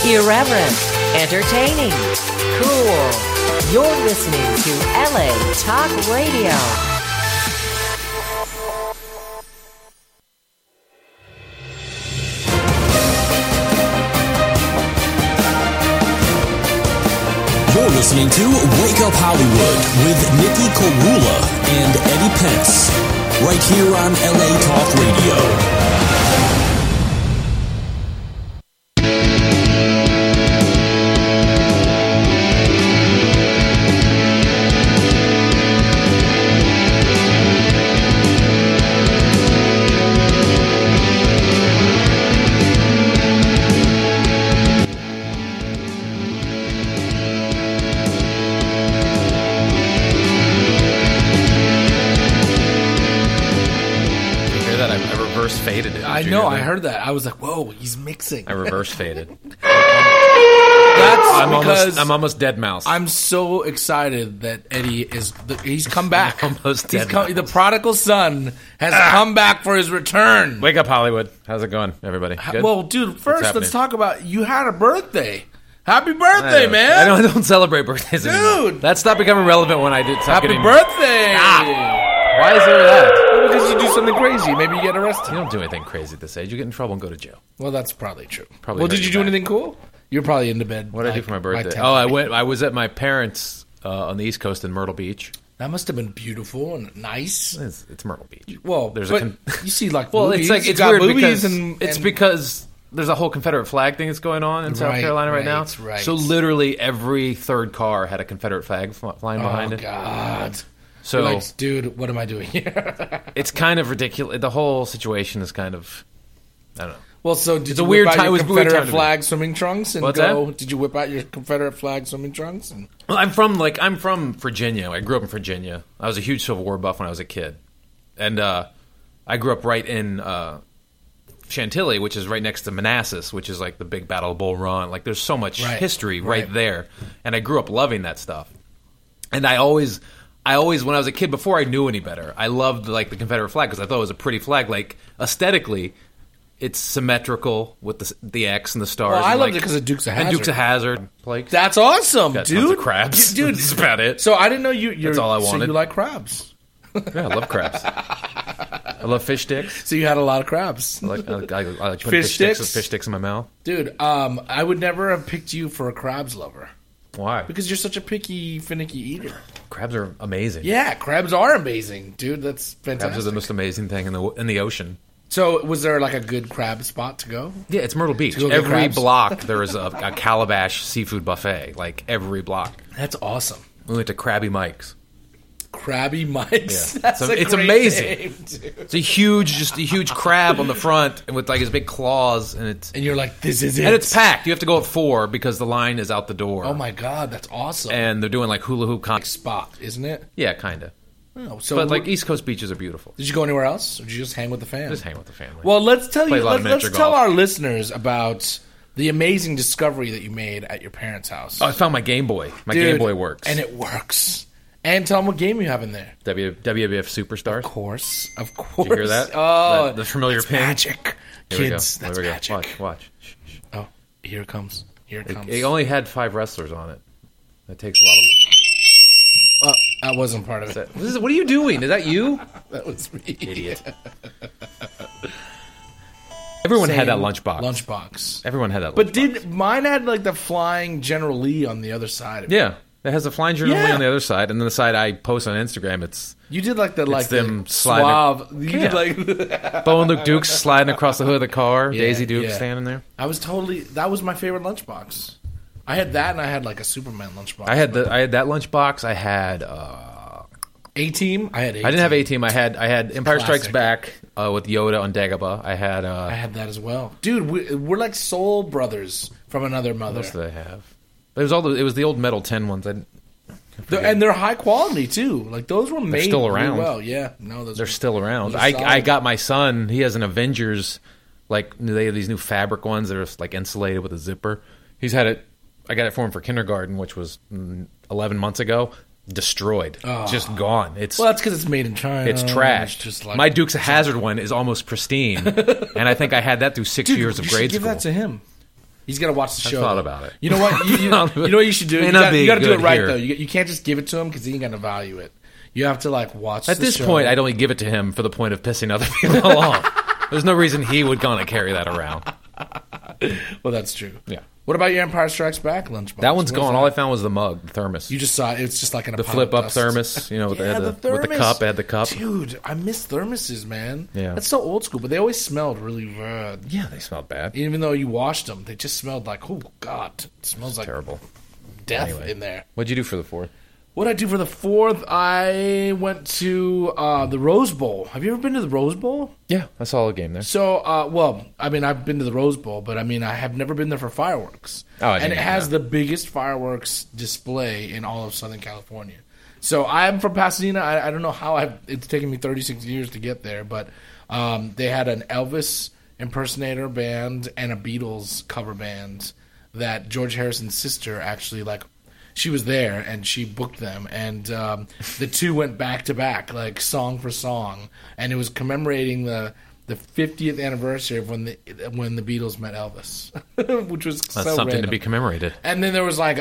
Irreverent, entertaining, cool. You're listening to LA Talk Radio. You're listening to Wake Up Hollywood with Nikki Korula and Eddie Pence, right here on LA Talk Radio. Faded it. I know. I heard that. I was like, "Whoa, he's mixing." I reverse faded. I'm almost dead mouse. I'm so excited that Eddie he's come back. Almost dead. The prodigal son has come back for his return. Wake up, Hollywood. How's it going, everybody? Good? Well, dude, first let's talk about you had a birthday. Happy birthday, man! I don't celebrate birthdays anymore. Dude, that stopped becoming relevant when I did. Happy birthday! Why is there that? Well, because you do something crazy. Maybe you get arrested. You don't do anything crazy at this age. You get in trouble and go to jail. Well, that's probably true. Probably. Well, did you do anything cool? You're probably into bed. What did I do for my birthday? I was at my parents' on the East Coast in Myrtle Beach. That must have been beautiful and nice. It's Myrtle Beach. Well, you see, like, well, movies. it's weird because because there's a whole Confederate flag thing that's going on in South Carolina right now. Right. So literally every third car had a Confederate flag flying behind it. Oh God. So, like, dude, what am I doing here? It's kind of ridiculous. The whole situation is kind of, I don't know. Well, so did it's you a weird whip out time. your It was Confederate weird time flag swimming trunks and What's go? That? Did you whip out your Confederate flag swimming trunks? And Well, I'm from Virginia. I grew up in Virginia. I was a huge Civil War buff when I was a kid, and I grew up right in Chantilly, which is right next to Manassas, which is like the big Battle of Bull Run. Like, there's so much history right there, and I grew up loving that stuff. And I always, when I was a kid, before I knew any better, I loved like the Confederate flag because I thought it was a pretty flag. Like, aesthetically, it's symmetrical with the X and the stars. Well, I loved it because of Dukes of Hazzard. And Dukes of Hazzard. Like, that's awesome, got dude. Tons of crabs, dude. That's about it. So I didn't know you. That's all I wanted. So you like crabs? Yeah, I love crabs. I love fish sticks. So you had a lot of crabs. I like putting fish sticks in my mouth. Dude, I would never have picked you for a crabs lover. Why? Because you're such a picky, finicky eater. Crabs are amazing. Yeah, crabs are amazing, dude. That's fantastic. Crabs are the most amazing thing in the ocean. So, was there like a good crab spot to go? Yeah, it's Myrtle Beach. Every block there is a Calabash seafood buffet. Like, every block. That's awesome. We went to Krabby Mike's. Krabby Mike's. Yeah. That's it's great amazing. Name, it's a huge crab on the front and with like his big claws, and you're like, this is it. And it's packed. You have to go at 4 because the line is out the door. Oh my God, that's awesome. And they're doing like hula hoop spot, isn't it? Yeah, kind of. Oh, so but like East Coast beaches are beautiful. Did you go anywhere else, or did you just hang with the family? Just hang with the family. Well, let's tell let's tell our listeners about the amazing discovery that you made at your parents' house. Oh, I found my Game Boy. Game Boy works, and it works. And tell them what game you have in there. WWF Superstars. Of course. Did you hear that? Oh, the familiar pin. Magic, kids. That's magic. Watch. Oh, here it comes. It only had 5 wrestlers on it. That takes a lot of. Well, that wasn't part of it. What are you doing? Is that you? That was me. Idiot. Everyone had that lunchbox. Everyone had that. But mine had like the flying General Lee on the other side of it? Yeah, it has a flying General Lee on the other side, and then the side I post on Instagram, it's you did like them suave. You did like Bo and Luke Dukes sliding across the hood of the car. Yeah, Daisy Duke standing there. That was my favorite lunchbox. I had that, and I had like a Superman lunchbox. I had that lunchbox. I had A-Team. I didn't have A-Team. I had Empire Strikes Back with Yoda on Dagobah. I had that as well, dude. We're like soul brothers from another mother. What else did I have? It was the old Metal 10 ones. And they're high quality too. Like those were made still around. Really well. Yeah, no, they're still around. I got my son. He has an Avengers. Like they have these new fabric ones that are like insulated with a zipper. He's had it. I got it for him for kindergarten, which was 11 months ago. Destroyed, just gone. That's because it's made in China. It's trashed. Just like my Dukes of Hazzard one is almost pristine, and I think I had that through 6 years of grade school. Give that to him. He's got to watch the show. thought about it. You know what? You know what you should do? May You not be got to do it good right here. though. You can't just give it to him because he ain't gonna value it. You have to like watch. At the this show. point, I'd only give it to him for the point of pissing other people off. There's no reason he would gonna carry that around. Well, that's true. Yeah. What about your Empire Strikes Back lunchbox? That one's What is gone. that? All I found was the mug, the thermos. You just saw it. It's just like in a the pile flip of up dust. thermos, with, Yeah, the, the with the thermos. cup. It had the cup. Dude, I miss thermoses, man. Yeah. That's so old school, but they always smelled really bad. Yeah, they smelled bad. Even though you washed them, they just smelled like, oh god, it smells like Terrible. death Anyway. in there. What'd you do for the 4th? What did I do for the 4th? I went to the Rose Bowl. Have you ever been to the Rose Bowl? Yeah, I saw a game there. So, well, I mean, I've been to the Rose Bowl, but I mean, I have never been there for fireworks. Oh, I and didn't it know has that. the biggest fireworks display in all of Southern California. So I'm from Pasadena. I don't know how it's taken me 36 years to get there, but they had an Elvis impersonator band and a Beatles cover band that George Harrison's sister actually she was there and she booked them, and the two went back to back, like song for song, and it was commemorating the 50th anniversary of when the Beatles met Elvis, which was That's so something random. to be commemorated. And then there was like a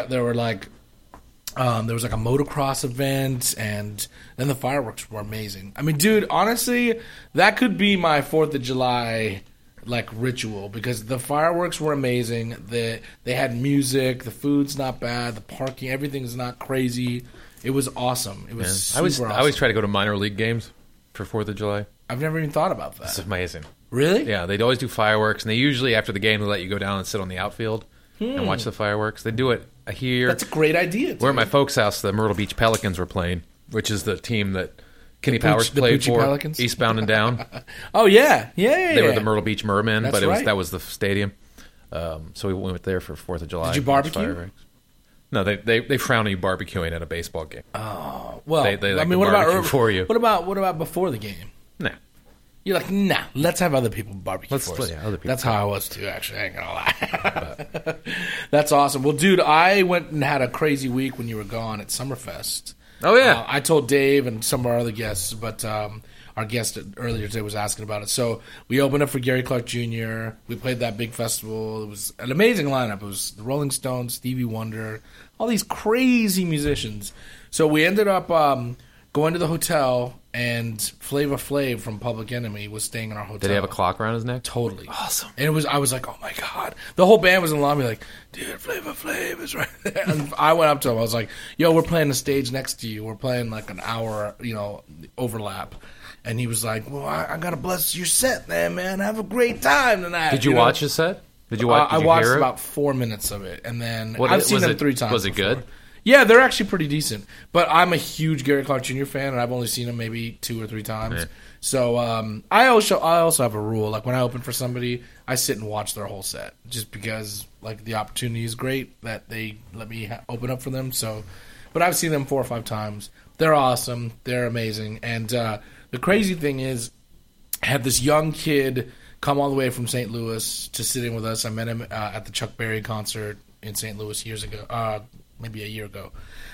motocross event, and then the fireworks were amazing. I mean, dude, honestly, that could be my 4th of July ritual, because the fireworks were amazing. They had music, the food's not bad, the parking, everything's not crazy. It was awesome. It was super awesome. I always try to go to minor league games for 4th of July. I've never even thought about It's that. amazing. Really? Yeah, they'd always do fireworks, and they usually, after the game, they let you go down and sit on the outfield and watch the fireworks. They do it here. That's a great idea. Dude. We're at my folks' house. The Myrtle Beach Pelicans were playing, which is the team that Kenny The Powers Pooch- the played Poochie for, Pelicans? Eastbound and Down. Oh yeah, yeah. They were the Myrtle Beach Mermen, That's but right. that was the stadium. So we went there for 4th of July. Did you watch barbecue? fireworks. No, they frown on you barbecuing at a baseball game. Well, They like I mean, to what about barbecue for you. What about before the game? Nah. You're like, nah, let's have other people barbecue Let's- for us. yeah, other people. That's how I was too, actually. I ain't gonna lie. That's awesome. Well, dude, I went and had a crazy week when you were gone at Summerfest. Oh, yeah. I told Dave and some of our other guests, but our guest earlier today was asking about it. So we opened up for Gary Clark Jr. We played that big festival. It was an amazing lineup. It was the Rolling Stones, Stevie Wonder, all these crazy musicians. So we ended up going to the hotel, and Flavor Flav from Public Enemy was staying in our hotel. Did he have a clock around his neck? Totally. Awesome. And I was like, oh my God. The whole band was in the lobby like, dude, Flavor Flav is right there. And I went up to him. I was like, yo, we're playing the stage next to you. We're playing like an hour, overlap. And he was like, well, I got to bless your set, man. Have a great time tonight. Did you watch his set? Did you watch? I Did you watched hear it? about 4 minutes of it. And then What- I've seen was them it- 3 times. was it before. good? Yeah, they're actually pretty decent. But I'm a huge Gary Clark Jr. fan, and I've only seen him maybe 2 or 3 times. Yeah. So I also have a rule. Like when I open for somebody, I sit and watch their whole set, just because like the opportunity is great that they let me open up for them. So, but I've seen them 4 or 5 times. They're awesome. They're amazing. And the crazy thing is, I had this young kid come all the way from St. Louis to sit in with us. I met him at the Chuck Berry concert in St. Louis years ago, maybe a year ago.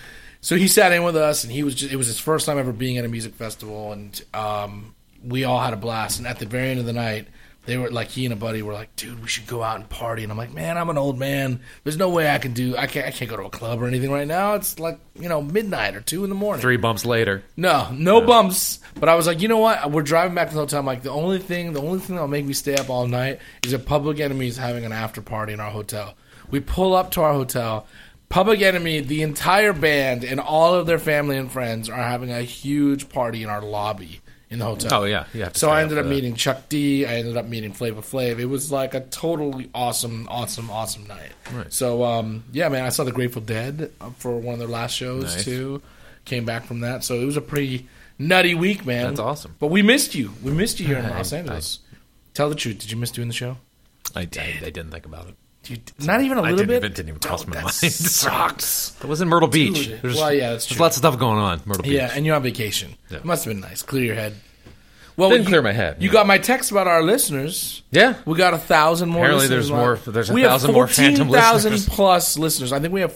So he sat in with us, and it was his first time ever being at a music festival, and we all had a blast. And at the very end of the night, they were like, he and a buddy were like, dude, we should go out and party. And I'm like, man, I'm an old man. There's no way I can't go to a club or anything right now. It's like, midnight or 2 in the morning. 3 bumps later. No bumps. But I was like, you know what? We're driving back to the hotel. I'm like, the only thing that'll make me stay up all night is if Public Enemy is having an after party in our hotel. We pull up to our hotel. Public Enemy, the entire band, and all of their family and friends are having a huge party in our lobby in the hotel. Oh, yeah. You have to So stay I up ended for up that. meeting Chuck D. I ended up meeting Flavor Flav. It was like a totally awesome night. Right. So, yeah, man, I saw the Grateful Dead for one of their last shows, Nice. too. Came back from that. So it was a pretty nutty week, man. That's awesome. But we missed you. We missed you here in I- Los Angeles. Tell the truth. Did you miss doing the show? I didn't think about it. Not even a little bit? It didn't even cross my That mind. sucks. That was in Myrtle Beach. Dude. There's, Well, yeah, that's there's true. lots of stuff going on. Myrtle Beach. Yeah, and you're on vacation. Yeah. It must have been nice. Clear your head. Well, Didn't clear my head. You got my text about our listeners. Yeah. We got 1,000 more. Apparently listeners. there's we 1,000 more phantom 14,000 listeners. plus listeners. I think we have I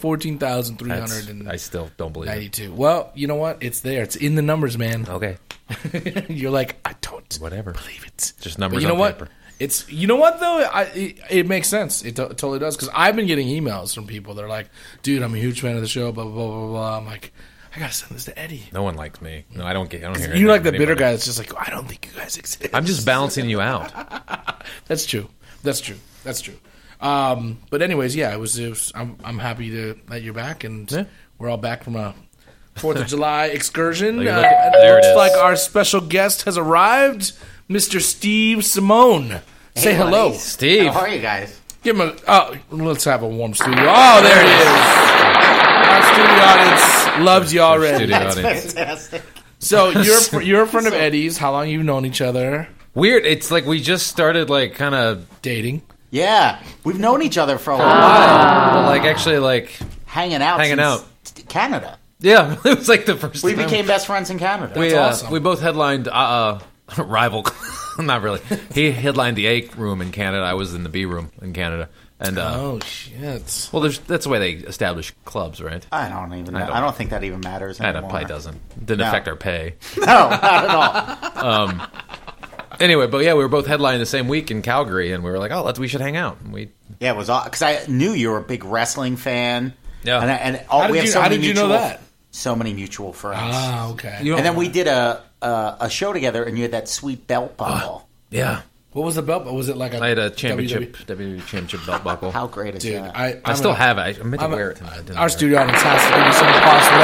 14,392. still don't believe it. Well, you know what? It's there. It's in the numbers, man. Okay. You're like, I don't Whatever. believe it. Just numbers But you know on what? paper. It's you know what though, it makes sense. It totally does because I've been getting emails from people. They're like, "Dude, I'm a huge fan of the show." Blah blah blah blah blah. I'm like, I gotta send this to Eddie. No one likes me. No, I don't hear. You're like the bitter guy that's just like, I don't think you guys exist. I'm just balancing you out. That's true. That's true. That's true. But anyways, yeah, it was I'm happy that you're back, and we're all back from a 4th of July excursion. There It looks it is. like our special guest has arrived, Mr. Steve Simone. Say hello. Steve. How are you guys? Give him let's have a warm studio. Oh, there he is. Our studio audience loves you already. Studio audience. Fantastic. So you're a friend of Eddie's. How long you known each other? Weird. It's like we just started like kind of Dating. Yeah, we've known each other for a while. but like actually like Hanging out since Canada. yeah. It was like the first. We time. became best friends in Canada. We That's awesome. we both headlined rival. Not really. He headlined the A room in Canada. I was in the B room in Canada. And Oh shit! well, that's the way they establish clubs, right? I don't even know. I don't- I don't think that even matters And it anymore. probably doesn't. Didn't No. affect our pay. No, not at all. Anyway, but yeah, we were both headlining the same week in Calgary, and we were like, "Oh, we should hang out." And we Yeah, it was because I knew you were a big wrestling fan. Yeah. and How we have did you, so how many did you know mutual- that? So many mutual friends. Ah, okay. You know- And then we did a show together, and you had that sweet belt buckle. yeah, What was the belt? Was it like a I had a WWE? WWE championship belt buckle. How great is Dude, that? I still have it. I meant to wear it tonight. I didn't Our wear it. studio audience has to give you some applause for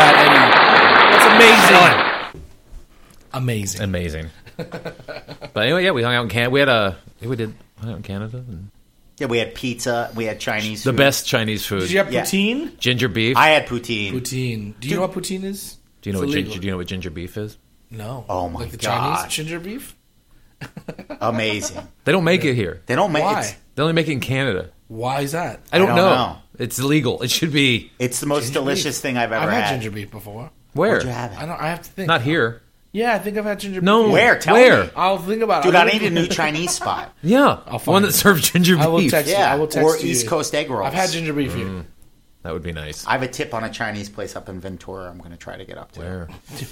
that, Eddie. That's amazing. Amazing. But anyway, yeah, we hung out in Canada. We hung out in Canada. And Yeah, we had pizza. We had Chinese the food. best Chinese food. Did you have Yeah. poutine? Ginger beef. I had poutine. Poutine. Do you know what poutine is? do you know It's what illegal. do you know what ginger beef is? No. Oh, my like the God. Chinese ginger beef? Amazing. They don't make it here. They don't make Why? it's, They only make it in Canada. Why is that? I don't don't know. know. It's illegal. It should be it's the most Ginger delicious beef. thing I've ever I've had. had ginger beef before. where? Where'd you have it? I have to think. Not here. Yeah, I think I've had ginger No. beef. Where? Tell Where? me. I'll think about it. Dude, I'll I look- need a new Chinese spot. Yeah, I'll find one that it. serves ginger I will beef. text you. Yeah, I will text or you. East Coast egg rolls. I've had ginger beef here. That would be nice. I have a tip on a Chinese place up in Ventura. I'm going to try to get up to. Where?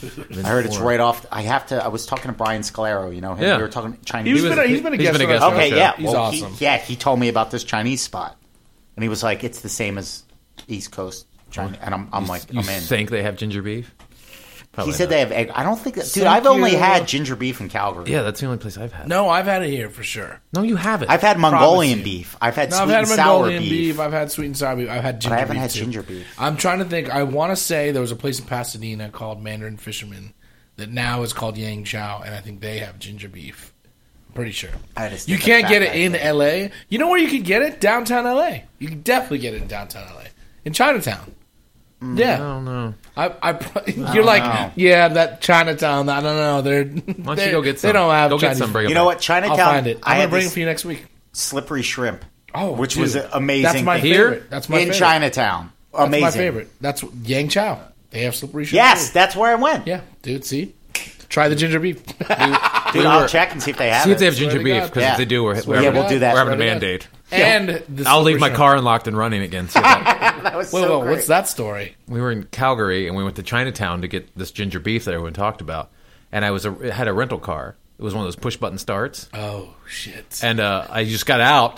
I heard it's right off. I was talking to Brian Scalero. You know him. Yeah. We were talking Chinese. He's been a he's guest been a on our guest show. on the Okay, show. yeah. He's Well, awesome. he told me about this Chinese spot, and he was like, "It's the same as East Coast Chinese," and I'm like, You "I'm in." think they have ginger beef? He Probably said not. they have egg. I don't think that. Dude, Thank I've only you. had ginger beef in Calgary. Yeah, that's the only place I've had. No, I've had it here for sure. No, you haven't. I've had Mongolian you. beef. I've had No, sweet I've had and sour Mongolian beef. beef. I've had sweet and sour beef. I've had ginger But I haven't beef had too. ginger beef. I'm trying to think. I want to say there was a place in Pasadena called Mandarin Fisherman that now is called Yang Chow, and I think they have ginger beef. I'm pretty sure. I just You think can't the get fact it in that- L.A. You know where you can get it? Downtown L.A. You can definitely get it in downtown L.A. In Chinatown. I Yeah, don't know. you're like, know. yeah, that Chinatown. I don't know. They're Why don't you go get some? They don't have Go get Chinese some. Bring You it know back. what? Chinatown. I'll find it. I I'm had gonna bring it this for you next week. slippery shrimp. Oh, which dude. was an amazing. That's my thing. favorite. That's my in favorite. Chinatown. Amazing. That's my favorite. That's Yang Chow. They have slippery shrimp. Yes, too. that's where I went. Yeah, dude. See, try the ginger beef. Dude, I'll check and see if they have See if they it. have ginger to beef, God. because Yeah. if they do, we're Swear Yeah, to we'll God. do that. we're having a Swear to God. mandate. And the I'll leave slippery my shrimp. car unlocked and running again. So that- That was Wait, so wait, great. what's that story? we were in Calgary and we went to Chinatown to get this ginger beef that everyone talked about, and I had a rental car. It was one of those push button starts, Oh shit! and I just got out.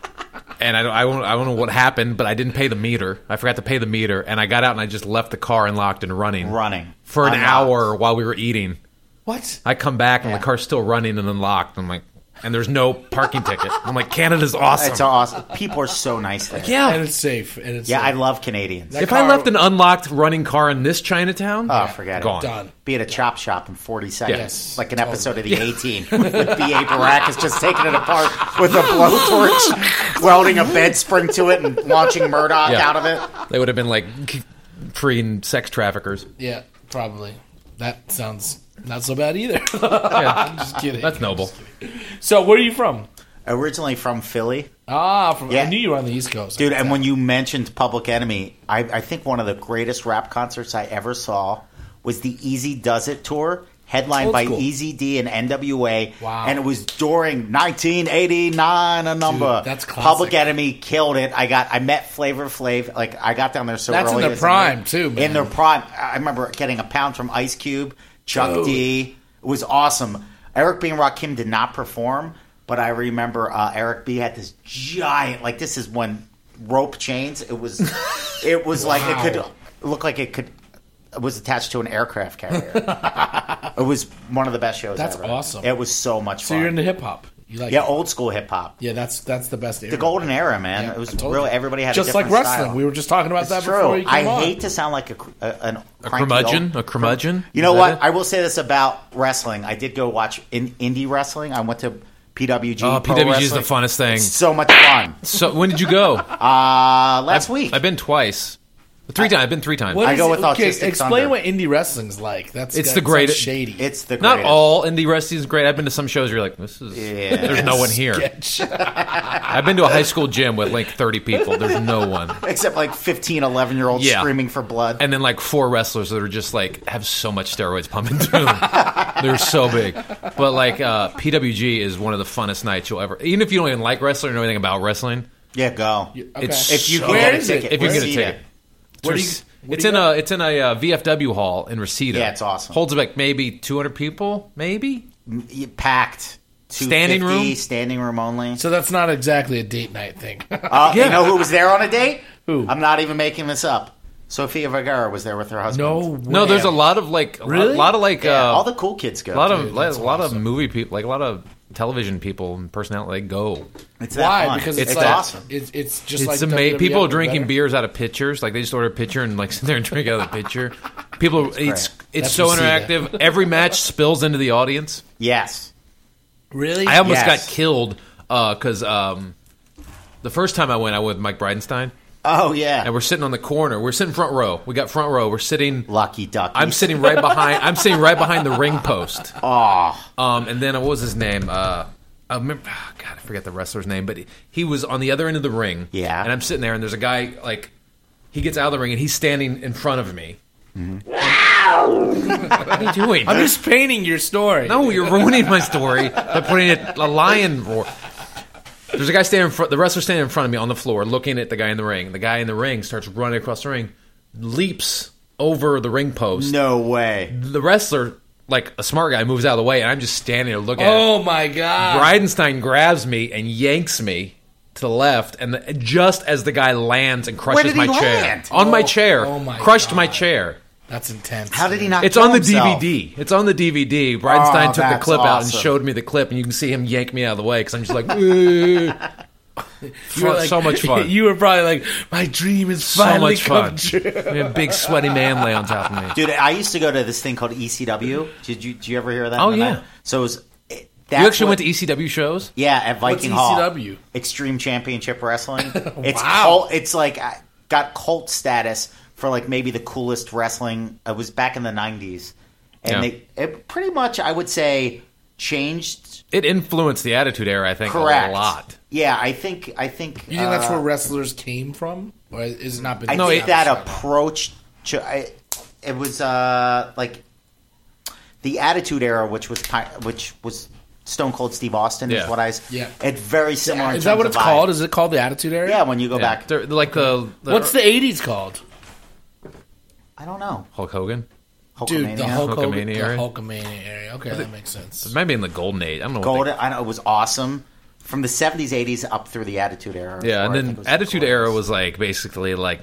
And I don't know what happened, but I didn't pay the meter. I forgot to pay the meter, and I got out and I just left the car unlocked and running for an Unlocked. hour while we were eating. What? I come back and Yeah. the car's still running and unlocked. I'm like, and there's no parking ticket. I'm like, Canada's awesome. It's awesome. People are so nice there. And yeah. it's safe. And it's Yeah, I safe. love Canadians. That If I car- left an unlocked running car in this Chinatown, Oh, forget gone. it. Done. Be at a chop shop in 40 seconds. Yes. Like an episode of The A-Team with B.A. Baracus just taking it apart with a blowtorch, welding a bed spring to it and launching Murdoch Yeah. out of it. They would have been like freeing sex traffickers. Yeah, probably. That sounds not so bad either. Yeah, I'm just kidding. that's noble. So, where are you from? Originally from Philly. From Yeah. I knew you were on the East Coast, Dude, and when you mentioned Public Enemy, I think one of the greatest rap concerts I ever saw was the Easy Does It tour, headlined Old by school. Easy D and NWA. Wow. And it was during 1989, a number. Dude, that's classic. Public Enemy killed it. I met Flavor Flav. Like, I got down there so That's in early. their as a prime, kid. too, man. In their prime. I remember getting a pound from Ice Cube, Chuck Dude. D. It was awesome. Eric B. and Rakim did not perform, but I remember Eric B had this giant, like this is when rope chains. It was like it could look like it was attached to an aircraft carrier. It was one of the best shows That's ever. awesome. It was so much fun. So you're into hip hop. You like Yeah, it? old school hip hop. Yeah, that's the best era. The golden era, man. Yeah, It was I told really you. everybody had just a like different wrestling. style. We were just talking about that It's before true. you came I on. hate to sound like a A cranky curmudgeon? old- A curmudgeon? You know Is that what? it? I will say this about wrestling. I did go watch indie wrestling. I went to PWG. Oh, Pro PWG is the Wrestling. funnest thing. It's so much fun. So when did you go? Last week. I've been twice. 3 times. I've been 3 times. What I is go it? with Okay, Autistic explain Thunder. what indie wrestling's like. It's that the sounds greatest- shady. It's the Not greatest. all indie wrestling is great. I've been to some shows where you're like, this is. Yeah. There's no one here. Sketch. I've been to a high school gym with like 30 people. There's no one. Except like 15, 11-year-olds Yeah. screaming for blood. And then like 4 wrestlers that are just like have so much steroids pumping through them. They're so big. But like PWG is one of the funnest nights you'll ever. Even if you don't even like wrestling or know anything about wrestling, Yeah, go. Okay. it's If you so- can Where get a is it? ticket. if you can get a Reseda. ticket. Where do you- It's in a VFW hall in Reseda. Yeah, it's awesome. Holds like maybe 200 people, maybe. Packed. Standing 250, room? Standing room only. So that's not exactly a date night thing. You know who was there on a date? Who? I'm not even making this up. Sofia Vergara was there with her husband. no way. No, there's a lot of like Really? a lot of like Yeah, all the cool kids go. a lot of Dude, like, that's a lot awesome. of movie people, like a lot of television people and personality they go. It's that Why? fun. Because It's it's, like, awesome. It's just It's like amazing. WWE, People are but drinking better. beers out of pitchers. Like they just order a pitcher and like sit there and drink out of the pitcher. People, it's That's so Reseda. interactive. Every match spills into the audience. Yes. Really? I almost Yes. got killed because the first time I went with Mike Bridenstine, Oh, yeah. and we're sitting on the corner. We're sitting front row. We got front row. We're sitting. Lucky ducky. I'm sitting right behind. I'm sitting right behind the ring post. Oh, And then what was his name? I remember. Oh, God, I forget the wrestler's name, but he was on the other end of the ring. Yeah. And I'm sitting there, and there's a guy like he gets out of the ring, and he's standing in front of me. Mm-hmm. What are you doing? I'm just painting your story. No, you're ruining my story by putting it a lion roar. There's a guy standing in front. The wrestler standing in front of me on the floor, looking at the guy in the ring. The guy in the ring starts running across the ring, leaps over the ring post. no way. The wrestler, like a smart guy, moves out of the way, and I'm just standing there looking at it. Oh my god! Bridenstine grabs me and yanks me to the left, and just as the guy lands and crushes Where did my he chair land? on my chair, oh my crushed my God. chair. That's intense. How did he not It's kill on the himself? DVD. It's on the DVD. Bridenstine Oh, took the that's clip out and awesome. showed me the clip, and you can see him yank me out of the way because I'm just like, You were like- so much fun. You were probably like, my dream is So finally much come fun. true. A big sweaty man lay on top of me. Dude, I used to go to this thing called ECW. Did you ever hear of that? Oh, in the yeah. night? So it was. You actually went to ECW shows? Yeah, at Viking Hall. ECW? Extreme Championship Wrestling. It's Wow. cult, it's like got cult status for like maybe the coolest wrestling. It was back in the 90s. And Yeah. it pretty much, I would say, changed. It influenced the Attitude Era, I think, Correct. a lot. Yeah, I think You think that's where wrestlers came from, or is it not been? I No, think it- that approach it was like the Attitude Era, which was Stone Cold Steve Austin Yeah. is what I. Yeah. It's very similar. in Is that terms what of it's vibe. called? Is it called the Attitude Era? Yeah, when you go Yeah. back. They're like the What's the '80s called? I don't know. Hulk Hogan? Dude, the Hulkamania. Hulk Hogan, Hulkamania the area? Hulkamania area. Okay, that makes sense. It might be in the Golden Age. I don't know. Golden. I know it was awesome from the 70s, 80s up through the Attitude Era. Yeah, where and I think then it was Attitude the Era coolest. was like basically like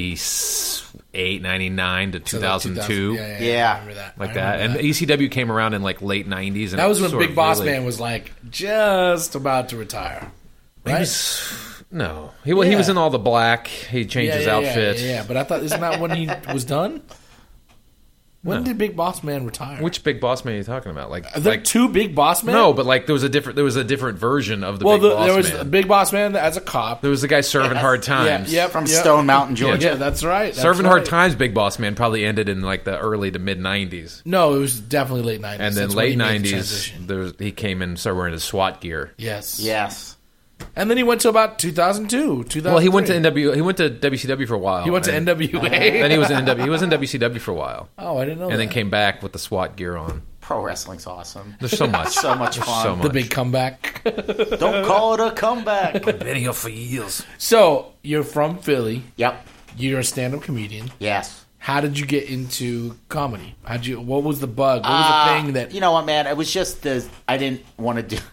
98, 99 to So like 2002. Yeah, I Yeah. remember that. Like I that. remember And ECW came around in like late 90s. And that was it when sort Big of Boss really- Man was like just about to retire. He Right? was- no. He was Yeah. in all the black. He changed his outfit. Yeah, but I thought, isn't that when he was done? When did Big Boss Man retire? Which Big Boss Man are you talking about? Like, Are there like two Big Boss Men? no, but like there was a different version of the well, Big Boss there was Man. a Big Boss Man as a cop. There was the guy serving hard times. Yeah, from yep. Stone Mountain, Georgia. Yeah, that's right. That's Serving right. Hard Times Big Boss Man probably ended in like the early to mid 90s. No, it was definitely late 90s. And then That's when late he made the 90s, transition. he came in and started wearing his SWAT gear. Yes. Yes. And then he went to about 2002, 2003. Well, he went to WCW for a while. He went to and NWA. Then he was in WCW for a while, Oh, I didn't know and that. then came back with the SWAT gear on. Pro wrestling's awesome. There's so much, So much There's fun. so much. The big comeback. Don't call it a comeback. Been here for years. So, you're from Philly. Yep. You're a stand-up comedian. Yes. How did you get into comedy? What was the bug? What was the thing that... You know what, man? It was just I didn't want to do.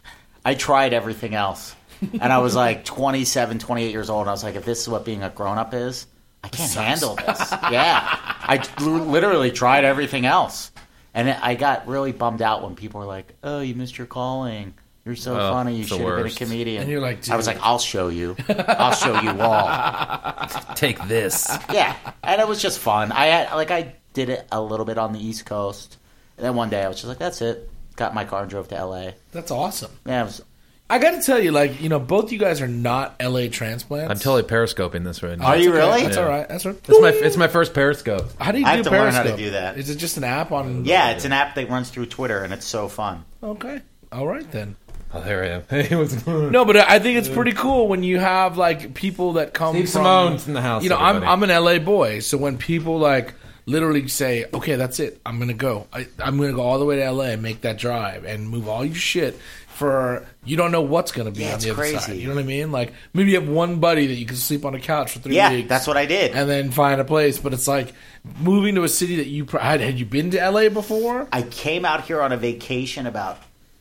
I tried everything else. And I was like 27, 28 years old. And I was like, if this is what being a grown-up is, I can't handle this. Yeah. I literally tried everything else. And I got really bummed out when people were like, oh, you missed your calling. You're so funny. You should have been a comedian. And you're like, dude. I was like, I'll show you. I'll show you all. Take this. Yeah. And it was just fun. I did it a little bit on the East Coast. And then one day I was just like, that's it. Got my car and drove to L.A. That's awesome. Yeah, it was... I got to tell you, like, you know, both you guys are not LA transplants. I'm totally periscoping this right now. Are you really? That's all right. That's right. It's my first Periscope. How do you I do have to learn Periscope? how to do that. Is it just an app on? Yeah, it's an app that runs through Twitter, and it's so fun. Okay. All right then. Oh, there I am. Hey, what's going on? No, but I think it's pretty cool when you have like people that come Steve from. Simone's in the house. You know, everybody. I'm an LA boy, so when people like literally say, "Okay, that's it. I'm gonna go. I'm gonna go all the way to LA and make that drive and move all your shit." For you don't know what's going to be on the other crazy. side. You know what I mean? Like maybe you have one buddy that you can sleep on a couch for 3 Yeah, weeks. that's what I did. And then find a place. But it's like moving to a city that you had you been to LA before? I came out here on a vacation about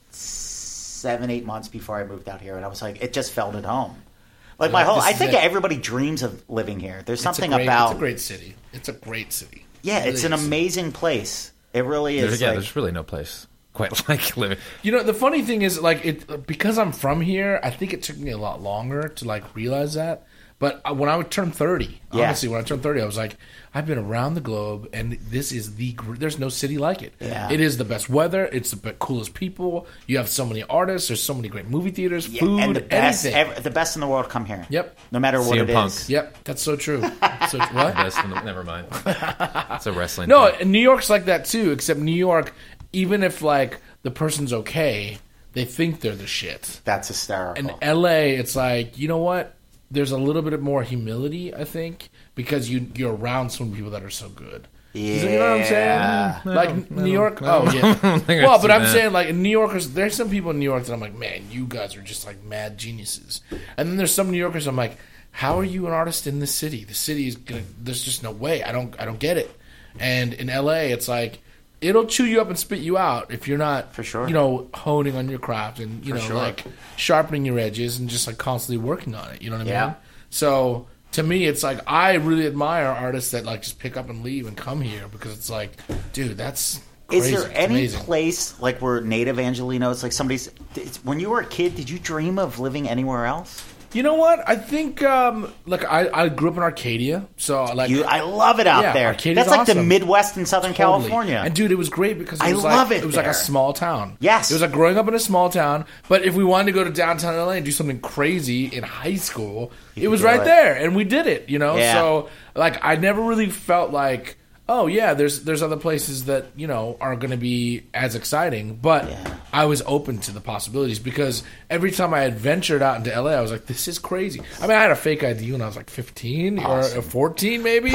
7-8 months before I moved out here, and I was like, it just felt at home. Like my whole, I think everybody dreams of living here. There's something about it's a great city. It's a great city. Yeah, It it's really an is. amazing place. It really is. There's really no place quite like living. You know, the funny thing is, like, it because I'm from here, I think it took me a lot longer to like realize that. But when I would turn 30, honestly, when I turned 30, I was like, I've been around the globe, and this is there's no city like it. Yeah. It is the best weather. It's the coolest people. You have so many artists. There's so many great movie theaters, food, and the best, anything. the best in the world come here. Yep. No matter what CM it Punk. is. Yep, that's so true. So, what? Never mind. It's a wrestling. No, thing. and New York's like that too. Except New York, even if like the person's okay, they think they're the shit. That's hysterical. In LA, it's like, you know what? There's a little bit more humility, I think, because you're around some people that are so good. Yeah. You know what I'm saying? Like New York. Oh yeah. think I've Well, but seen I'm that. saying like in New Yorkers, there's some people in New York that I'm like, man, you guys are just like mad geniuses. And then there's some New Yorkers I'm like, how are you an artist in this city? The city is gonna. There's just no way. I don't get it. And in LA, it's like it'll chew you up and spit you out if you're not, For sure. you know, honing on your craft and you know, sure. like sharpening your edges and just like constantly working on it. You know what I Yeah. mean? So to me, it's like I really admire artists that like just pick up and leave and come here because it's like, dude, that's crazy. Is there It's any amazing. place like where native Angelino? It's like somebody's. When you were a kid, did you dream of living anywhere else? You know what? I think like I grew up in Arcadia, so like I love it out Yeah, there. Arcadia's That's like the awesome. Midwest and Southern Totally. California. And dude, it was great because it I was love like, it was like there. a small town. Yes. It was like growing up in a small town, but if we wanted to go to downtown LA and do something crazy in high school, it was could do right it. there and we did it, you know? Yeah. So like I never really felt like, oh yeah, there's other places that, you know, are going to be as exciting, but Yeah. I was open to the possibilities because every time I had ventured out into LA, I was like, this is crazy. I mean, I had a fake ID when I was like 15 or 14 maybe.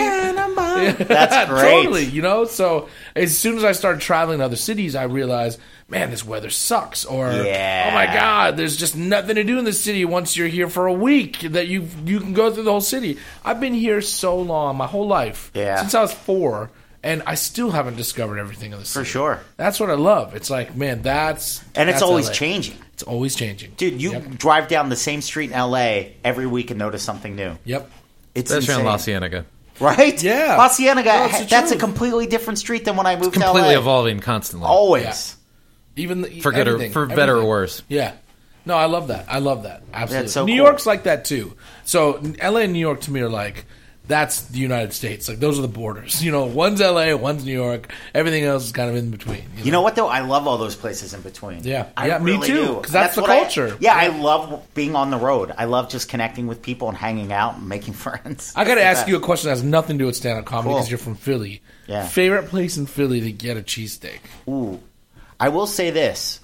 That's great. Totally, you know? So as soon as I started traveling to other cities, I realized, man, this weather sucks. Or, Yeah. oh my God, there's just nothing to do in the city once you're here for a week that you can go through the whole city. I've been here so long, my whole life, Yeah. since I was 4, and I still haven't discovered everything in the city. For sure. That's what I love. It's like, man, And that's it's always LA. changing. It's always changing. Dude, you Yep. drive down the same street in LA every week and notice something new. Yep. It's Especially insane. on La Cienega. Right? Yeah. La Cienega, No, it's the that's a truth. completely different street than when I moved to Completely LA. evolving constantly. Always. Even For good or everything, for better or everything. worse. Yeah. No, I love that. I love that. Absolutely. That's so New cool. York's like that too. So LA and New York to me are like, that's the United States. Like those are the borders. You know, one's LA, one's New York. Everything else is kind of in between. You know what, though? I love all those places in between. Yeah. I Yeah, me really too, do. 'cause that's the what culture. I love being on the road. I love just connecting with people and hanging out and making friends. I got to It's the ask you a best. question that has nothing to do with stand-up comedy Cool. because you're from Philly. Yeah. Favorite place in Philly to get a cheesesteak? Ooh. I will say this.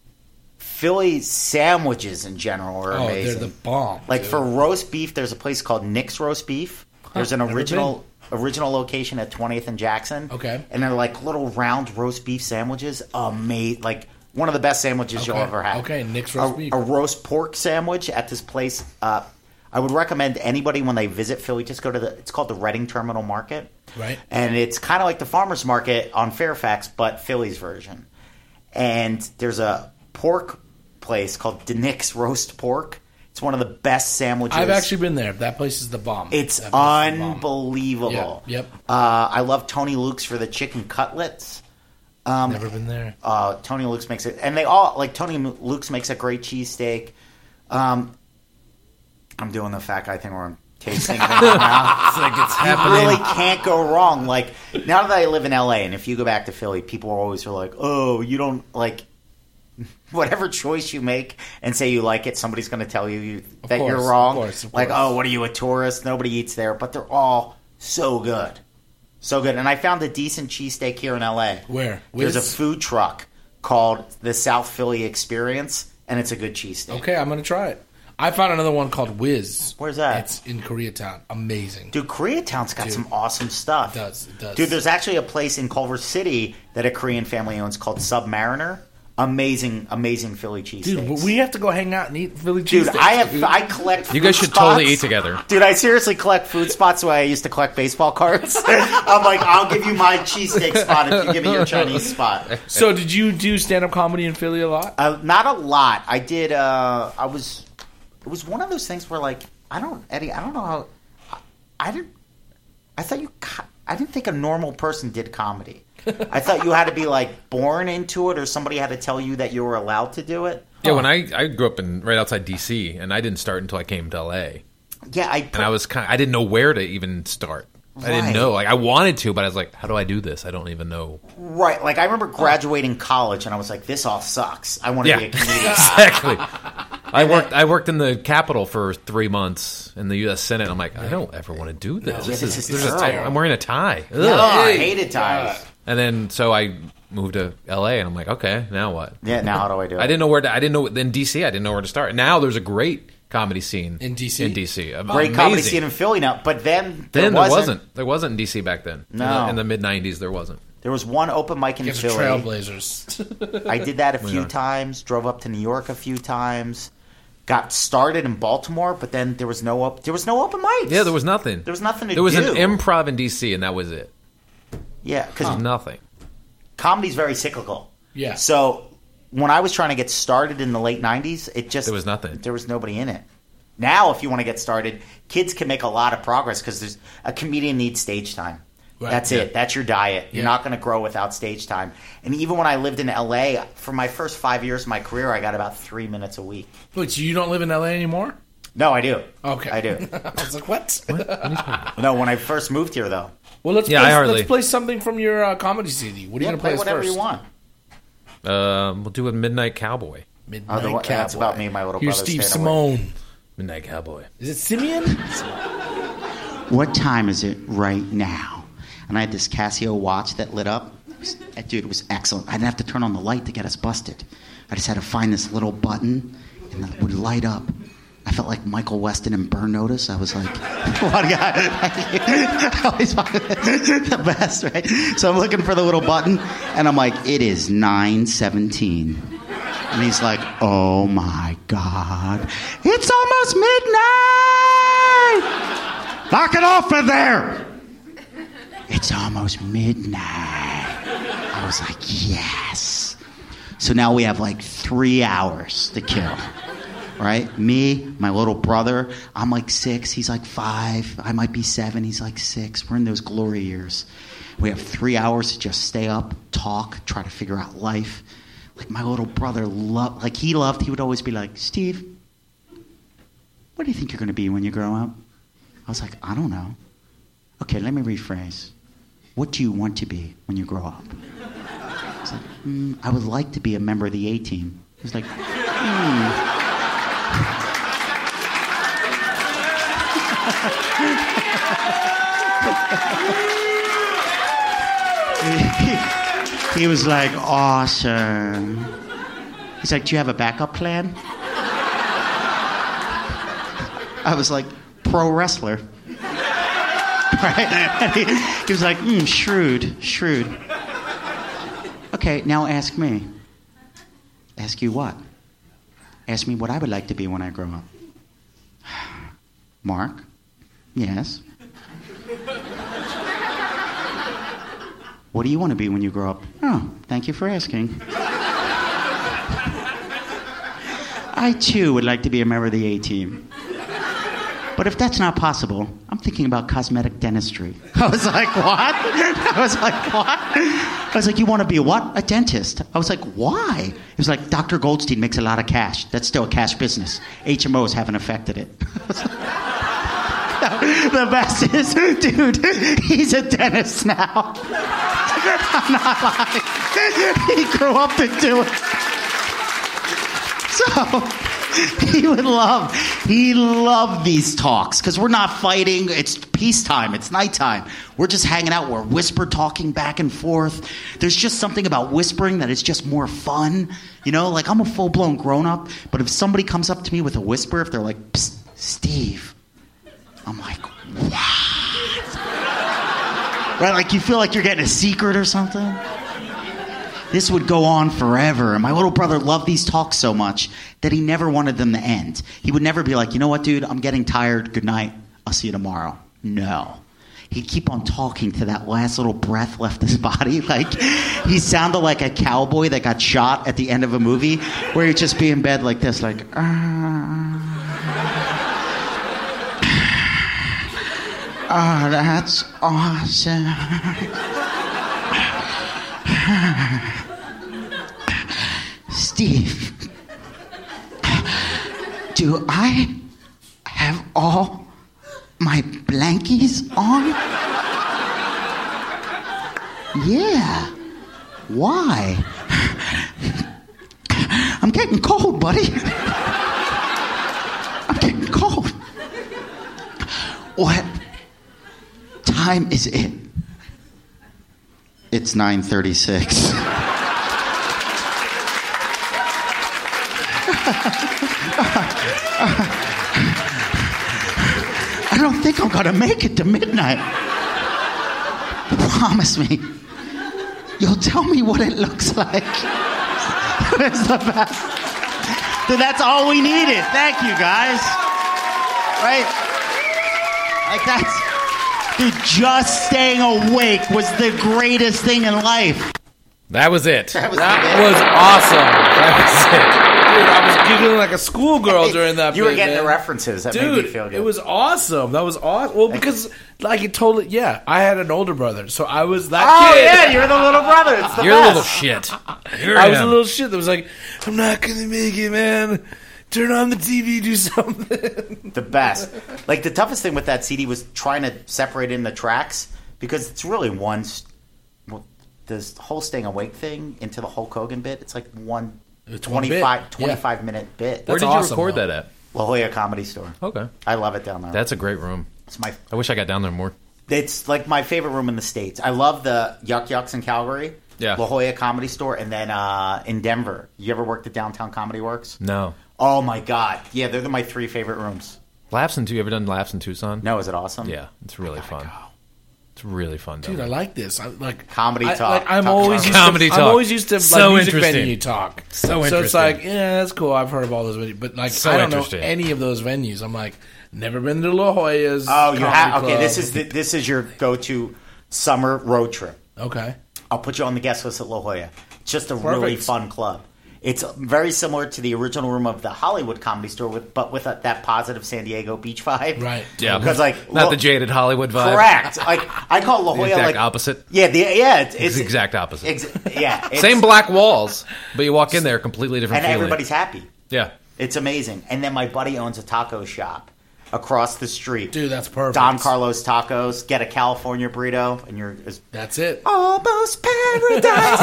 Philly sandwiches in general are Oh, amazing. they're the bomb. Like dude. for roast beef, there's a place called Nick's Roast Beef. There's an never original location at 20th and Jackson. Okay. And they're like little round roast beef sandwiches. Amazing. Like one of the best sandwiches you'll Okay. ever have. Okay, Nick's Roast Beef. A roast pork sandwich at this place. I would recommend anybody when they visit Philly, just go to it's called the Reading Terminal Market. Right. And it's kind of like the farmer's market on Fairfax, but Philly's version. And there's a pork place called DeNick's Roast Pork. It's one of the best sandwiches. I've actually been there. That place is the bomb. It's That place is the bomb. unbelievable. Yep. I love Tony Luke's for the chicken cutlets. Never been there. Tony Luke's makes it, and they all like Tony Luke's makes a great cheesesteak. I'm doing the fat guy thing where I'm tasting it now. It's like it's You happening. really can't go wrong. Like now that I live in LA, and if you go back to Philly, people always are like, "Oh, you don't like." Whatever choice you make and say you like it, somebody's going to tell you that course, you're wrong. of Like, course. oh, what are you, a tourist? Nobody eats there. But they're all so good. So good. And I found a decent cheesesteak here in L.A. Where? There's a Wiz? food truck called the South Philly Experience, and it's a good cheesesteak. Okay, I'm going to try it. I found another one called Wiz. Where's that? It's in Koreatown. Amazing. Dude, Koreatown's got Dude. some awesome stuff. It does. It does. Dude, there's actually a place in Culver City that a Korean family owns called Submariner. Amazing, amazing Philly cheesesteaks. Dude, we have to go hang out and eat Philly Dude, cheesesteaks. I collect. You guys food should totally spots. eat together. Dude, I seriously collect food spots the way I used to collect baseball cards. I'm like, I'll give you my cheesesteak spot if you give me your Chinese spot. So, did you do stand-up comedy in Philly a lot? Not a lot. I did. It was one of those things where, like, Eddie. I don't know how. I didn't think a normal person did comedy. I thought you had to be like born into it, or somebody had to tell you that you were allowed to do it. Yeah, when I grew up right outside D.C., and I didn't start until I came to L.A. Yeah, And I didn't know where to even start. I didn't Right. know. Like, I wanted to, but I was like, how do I do this? I don't even know. right. Like I remember graduating college, and I was like, this all sucks. I want to Yeah, be a comedian. exactly. I worked in the Capitol for 3 months in the U.S. Senate. I'm like, I don't ever want to do this. this is there's a terrible. tie. I'm wearing a tie. Ugh. Oh, I hated ties. And then so I moved to L.A. and I'm like, okay, now what? Yeah, now how do I do it? I didn't know where to. I didn't know in D.C. I didn't know where to start. Now there's a great comedy scene In DC? In D.C. Great comedy scene in Philly now, but then Then there wasn't. There wasn't in D.C. back then. No. In the mid '90s, there wasn't. There was one open mic in You guys are Philly. trailblazers. I did that a few times. Drove up to New York a few times. Got started in Baltimore, but then there was no open mics. Yeah, there was nothing. There was nothing to There was do. an improv in D.C. and that was it. Yeah, because Nothing. comedy's very cyclical. Yeah. So when I was trying to get started in the late '90s, There was nothing. There was nobody in it. Now, if you want to get started, kids can make a lot of progress because a comedian needs stage time. Right. That's it. That's your diet. You're Yeah. not going to grow without stage time. And even when I lived in L.A., for my first 5 years of my career, I got about 3 minutes a week. Wait, so you don't live in L.A. anymore? No, I do. Okay. I do. I was like, what? No, when I first moved here, though. Well, let's Yeah, let's play something from your comedy CD. What are you Yeah, going to play us whatever first? you want. We'll do a Midnight Cowboy. Midnight Oh, that's Cowboy. about me and my little Here's brother Steve staying away. Simone. Midnight Cowboy. Is it Simeon? What time is it right now? And I had this Casio watch that lit up. Dude, it was excellent. I didn't have to turn on the light to get us busted. I just had to find this little button, and it would light up. I felt like Michael Weston in Burn Notice. I was like, what a guy. I always find it the best, right? So I'm looking for the little button, and I'm like, it is 9:17. And he's like, oh my God, it's almost midnight! Knock it off of there! It's almost midnight. I was like, yes. So now we have like 3 hours to kill. Right? Me, my little brother, I'm like 6, he's like 5. I might be 7, he's like 6. We're in those glory years. We have 3 hours to just stay up, talk, try to figure out life. Like my little brother he would always be like, Steve, what do you think you're going to be when you grow up? I was like, I don't know. Okay, let me rephrase. What do you want to be when you grow up? I was like, I would like to be a member of the A-team. He was like, He was like, awesome. He's like, do you have a backup plan? I was like, pro wrestler. Right? And he was like, shrewd. Okay, now ask me. Ask you what? Ask me what I would like to be when I grow up. Mark? Yes? What do you want to be when you grow up? Oh, thank you for asking. I too would like to be a member of the A-team. But if that's not possible, I'm thinking about cosmetic dentistry. I was like, what? I was like, you want to be a what? A dentist. I was like, why? He was like, Dr. Goldstein makes a lot of cash. That's still a cash business. HMOs haven't affected it. The best is, dude, he's a dentist now. I'm not lying. He grew up to do it. So he loved these talks because we're not fighting. It's peacetime. It's nighttime. We're just hanging out. We're whisper talking back and forth. There's just something about whispering that is just more fun. You know, like I'm a full-blown grown-up, but if somebody comes up to me with a whisper, if they're like, Psst, Steve, I'm like, what? Right? Like you feel like you're getting a secret or something. This would go on forever. And my little brother loved these talks so much that he never wanted them to end. He would never be like, you know what, dude? I'm getting tired. Good night. I'll see you tomorrow. No. He'd keep on talking to that last little breath left his body. Like, he sounded like a cowboy that got shot at the end of a movie where he'd just be in bed like this, like, oh, that's awesome. Steve, do I have all my blankies on? Yeah. Why? I'm getting cold, buddy. I'm getting cold. What time is it? It's 9:36. I don't think I'm gonna make it to midnight. Promise me. You'll tell me what it looks like. That's the best. Dude, that's all we needed. Thank you, guys. Right? Like that's... Dude, just staying awake was the greatest thing in life. That was it. That was awesome. That was it. Dude, I was giggling like a schoolgirl during that. You were getting the references. That made me feel good. It was awesome. That was awesome. Well, because like it totally, yeah. I had an older brother, so I was that kid. Oh yeah, you're the little brother. It's the You're best. a little shit. I was a little shit that was like, I'm not gonna make it, man. Turn on the TV, do something. The best. Like the toughest thing with that CD was trying to separate in the tracks because it's really one. This whole staying awake thing into the Hulk Hogan bit. It's like one 25 minute bit. Where did awesome, you record though. that at? La Jolla Comedy Store. Okay. I love it down there. That's a great room. It's my. I wish I got down there more. It's like my favorite room in the States. I love the Yuck Yucks in Calgary. Yeah. La Jolla Comedy Store, and then in Denver. You ever worked at Downtown Comedy Works? No. Oh my God! Yeah, they're my three favorite rooms. Laughs in you ever done Laughs in Tucson? No, is it awesome? Yeah, it's really fun. It's really fun, Dude, I like this. I like Comedy talk. I'm Talk always about used comedy to, talk. I'm always used to like So music interesting. venue talk. So So it's interesting. like, yeah, that's cool. I've heard of all those venues, but like So I don't know interesting. any of those venues. I'm like, never been to La Jolla's. Oh, you comedy have. Okay, club. this is your go-to summer road trip. Okay. I'll put you on the guest list at La Jolla. It's just a really fun club. It's very similar to the original room of the Hollywood Comedy Store, but with that positive San Diego beach vibe. Right. Yeah, Because like not the jaded Hollywood vibe. correct. Like I call La The Jolla exact like opposite. Yeah, it's It's the exact opposite. it's, Same black walls, but you walk in there, completely different and feeling. everybody's happy. Yeah. It's amazing. And then my buddy owns a taco shop across the street. Dude, that's perfect. Don Carlos Tacos. Get a California burrito, and you're That's it. almost paradise.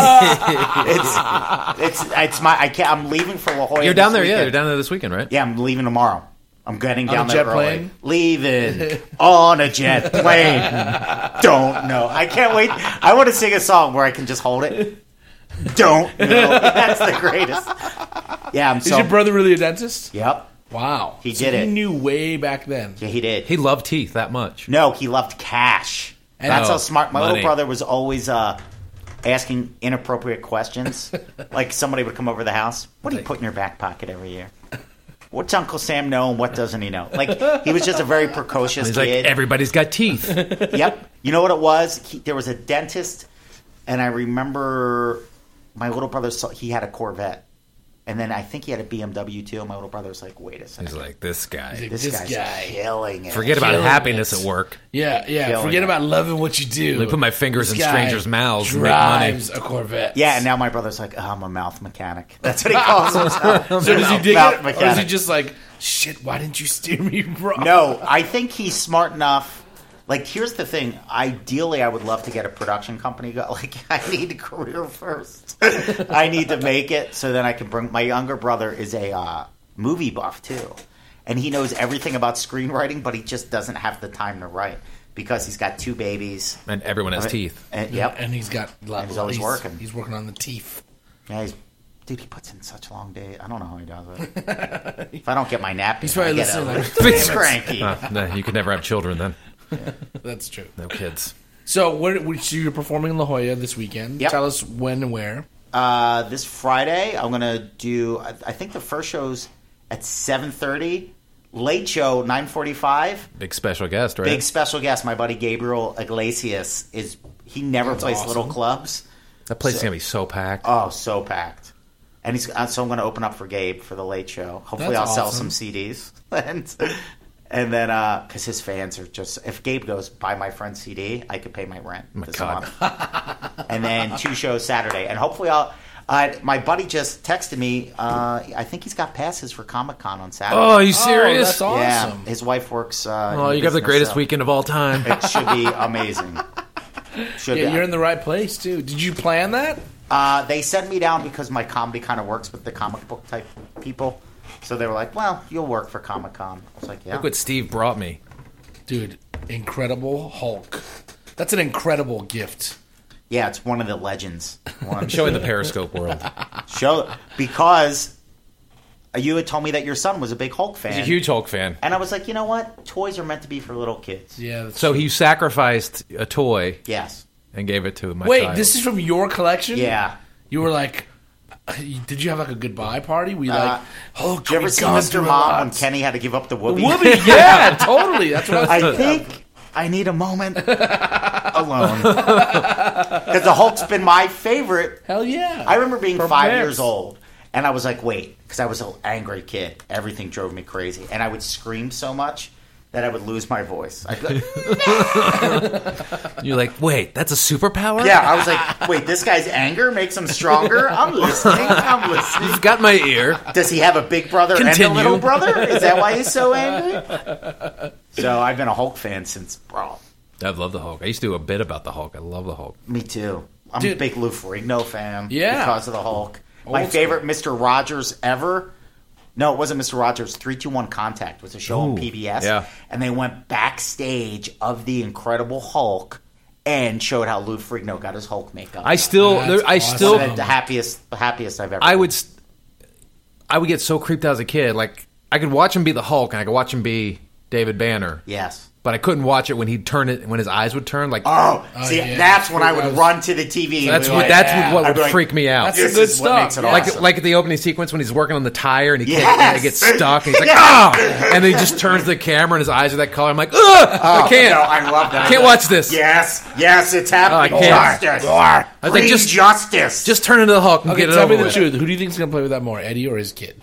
it's my. I can't. I'm leaving for La Jolla. You're down this there, yeah. weekend. You're down there this weekend, right? Yeah, I'm leaving tomorrow. I'm getting On down a there jet early. plane? Leaving on a jet plane. Don't know. I can't wait. I want to sing a song where I can just hold it. Don't know. That's the greatest. Yeah, I'm Is so. your brother really a dentist? Yep. Wow. He So did it. He knew way back then. Yeah, he did. He loved teeth that much. No, he loved cash. And That's Oh, how smart. My money. little brother was always asking inappropriate questions. Like somebody would come over the house. What do you put in your back pocket every year? What's Uncle Sam know and what doesn't he know? Like, he was just a very precocious He's like, kid. everybody's got teeth. Yep. You know what it was? There was a dentist, and I remember my little brother he had a Corvette. And then I think he had a BMW too. My little brother was like, "Wait a second, He's like, this guy. this guy's killing it." Forget about Killing happiness it. at work. Yeah. Killing Forget it. about loving what you do. Let me put my fingers This in guy strangers' mouths and make money. drives a Corvette. Yeah, and now my brother's like, "Oh, I'm a mouth mechanic." That's what he calls himself. So does he dig Mouth it? Or is he mechanic. just like, shit, why didn't you steer me wrong? No, I think he's smart enough. Like, here's the thing. Ideally, I would love to get a production company. Like, I need a career first. I need to make it so then I can bring... My younger brother is a movie buff, too. And he knows everything about screenwriting, but he just doesn't have the time to write because he's got 2 babies. And everyone has teeth. And, yep. And he's got... And he's always working. He's working on the teeth. Yeah, dude, he puts in such long days. I don't know how he does it. If I don't get my nap, He's probably I get listening like, it's cranky. No, you could never have children then. that's true. No kids. So, so you're performing in La Jolla this weekend. Yep. Tell us when and where. This Friday, I'm going to do, I think the first show's at 7:30. Late show, 9:45. Big special guest, right? Big special guest, my buddy Gabriel Iglesias. He never plays awesome. little clubs. That place is going to be so packed. Oh, so packed. And so I'm going to open up for Gabe for the late show. Hopefully That's I'll sell awesome. some CDs. And then, because his fans are just, if Gabe goes, buy my friend's CD, I could pay my rent this God. month. And then 2 shows Saturday. And hopefully my buddy just texted me, I think he's got passes for Comic-Con on Saturday. Oh, are you Oh, serious? that's awesome. Yeah, his wife works. Oh, you got the greatest weekend of all time. It should be amazing. Should Yeah, be. you're in the right place, too. Did you plan that? They sent me down because my comedy kind of works with the comic book type people. So they were like, "Well, you'll work for Comic-Con." I was like, "Yeah." Look what Steve brought me. Dude, Incredible Hulk. That's an incredible gift. Yeah, it's one of the legends. I'm showing the Periscope world. Because you had told me that your son was a big Hulk fan. He's a huge Hulk fan. And I was like, you know what? Toys are meant to be for little kids. Yeah. That's So he sacrificed a toy Yes. and gave it to my Wait, child. this is from your collection? Yeah. You were like, did you have like a goodbye party? We like, Hulk, Did you ever we've see gone Mr. through a Mom lot. when Kenny had to give up the whoopee? Whoopee, yeah, totally. That's what I was I think I need a moment alone. Because the Hulk's been my favorite. Hell yeah. I remember being From 5 Prince. years old, and I was like, wait, because I was an angry kid. Everything drove me crazy. And I would scream so much that I would lose my voice. I'd be like, You're like, wait, that's a superpower? yeah, I was like, wait, this guy's anger makes him stronger? I'm listening. You've got my ear. Does he have a big brother and Continue. a little brother? Is that why he's so angry? So I've been a Hulk fan since, bro. I love the Hulk. I used to do a bit about the Hulk. I love the Hulk. Me too. I'm a Dude. big Lou Ferrigno fan Yeah. because of the Hulk. My Old favorite Mr. Rogers ever. No, it wasn't Mr. Rogers. 321 Contact was a show on PBS. yeah. And they went backstage of the Incredible Hulk and showed how Lou Ferrigno got his Hulk makeup. I still, That's I awesome. still, One of the happiest I've ever. I would get so creeped out as a kid. Like I could watch him be the Hulk, and I could watch him be David Banner, Yes. but I couldn't watch it when he'd turn it when his eyes would turn. Like Oh, see, yeah. that's when I would run to the TV. And that's be what like, that's what I'd would be like, freak me out. That's This the good is what stuff. makes it Yeah. awesome. Like at the opening sequence when he's working on the tire and he, Yes. can't, he gets stuck and he's like, Yes. ah! And then he just turns to the camera and his eyes are that color. I'm like, ugh! I can't. No, I love that. I can't watch this. Yes, it's happening. Oh, I can't. Justice. I was like, Green just- justice. Just turn into the Hulk and Okay, get it tell me over the with. truth. Who do you think's going to play with that more, Eddie or his kid?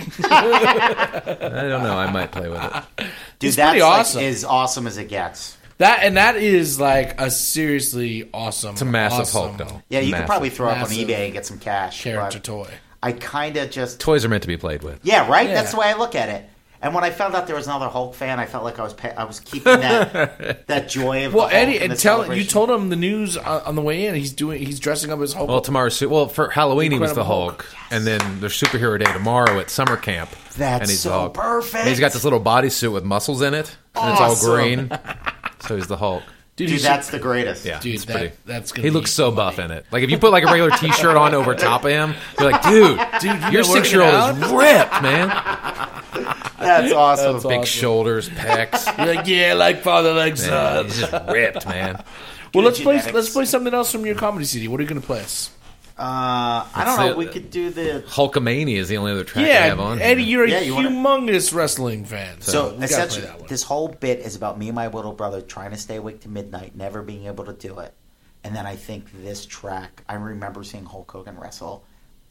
I don't know. I might play with it. Dude, It's that's pretty like awesome. as awesome as it gets. That is like a seriously awesome. It's a massive awesome Hulk, though. Yeah, you Massive. could probably throw up on Massive eBay and get some cash. character but toy. I kind of just... Toys are meant to be played with. Yeah, right? Yeah. That's the way I look at it. And when I found out there was another Hulk fan, I felt like I was keeping that joy of Well, the Hulk Eddie, and and the you celebration. told him the news on the way in. He's dressing up as Hulk. Well, tomorrow's for Halloween he was the Incredible Hulk, and then there's Superhero Day tomorrow at summer camp. That's and he's so the Hulk. perfect. And he's got this little bodysuit with muscles in it, and it's all Awesome. green. So he's the Hulk. Dude, he's- that's the greatest. Yeah, dude, it's pretty. that's gonna He be looks so funny. buff in it. Like if you put like a regular T-shirt on over top of him, you're like, dude, your been working 6-year-old is ripped, man. That's awesome. That's Big awesome. shoulders, pecs. You're like, yeah, like father, like Man, son. he's just ripped, man. Well, let's genetics. play something else from your comedy CD. What are you going to play us? I don't That's know. it. We could do the... Hulkamania is the only other track I have Yeah, on. Eddie, you're a Yeah, you wanna- humongous wrestling fan. So we gotta play essentially, that one. this whole bit is about me and my little brother trying to stay awake to midnight, never being able to do it. And then I think this track, I remember seeing Hulk Hogan wrestle,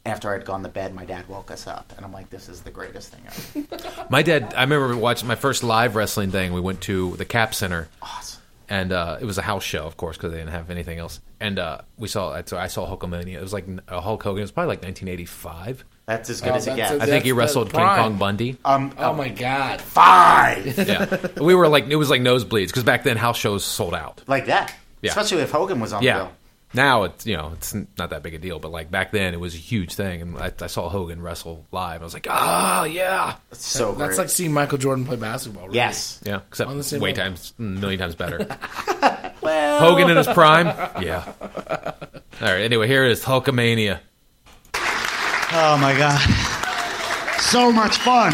after I'd gone to bed, my dad woke us up, and I'm like, this is the greatest thing ever. My dad, I remember watching my first live wrestling thing. We went to the Cap Center. Awesome. And it was a house show, of course, because they didn't have anything else. And I saw Hulkamania. It was like Hulk Hogan. It was probably like 1985. That's as good as it gets. I think he wrestled King Kong Bundy. Oh my God! 5. Yeah, we were like, it was like nosebleeds because back then house shows sold out. Like that. Yeah. Especially if Hogan was on the bill. Now it's it's not that big a deal, but like back then it was a huge thing, and I saw Hogan wrestle live. I was like, yeah, It's so great. That's like seeing Michael Jordan play basketball. Really. Yes. yeah, except On the same way level. a million times better. Hogan in his prime, yeah. All right, anyway, here it is, Hulkamania. Oh my God. So much fun.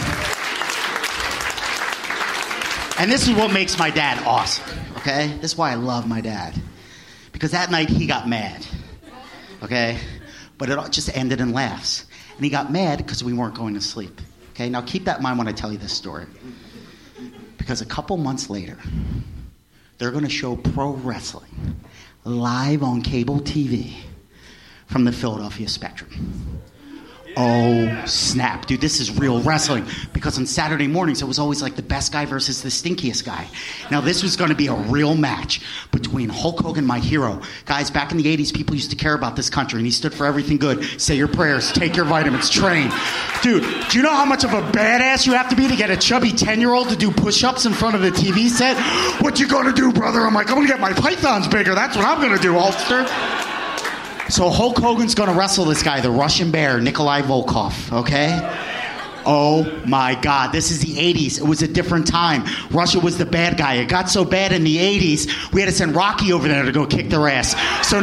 And this is what makes my dad awesome, okay? This is why I love my dad. Because that night he got mad, okay? But it all just ended in laughs. And he got mad because we weren't going to sleep, okay? Now keep that in mind when I tell you this story. Because a couple months later, they're going to show pro wrestling live on cable TV from the Philadelphia Spectrum. Oh, snap. Dude, this is real wrestling. Because on Saturday mornings, it was always like the best guy versus the stinkiest guy. Now, this was going to be a real match between Hulk Hogan, my hero. Guys, back in the 80s, people used to care about this country, and he stood for everything good. Say your prayers, take your vitamins, train. Dude, do you know how much of a badass you have to be to get a chubby 10-year-old to do push-ups in front of the TV set? What you going to do, brother? I'm like, I'm going to get my pythons bigger. That's what I'm going to do, Ulster. So Hulk Hogan's going to wrestle this guy, the Russian Bear, Nikolai Volkov, okay? Oh, my God. This is the 80s. It was a different time. Russia was the bad guy. It got so bad in the 80s, we had to send Rocky over there to go kick their ass. So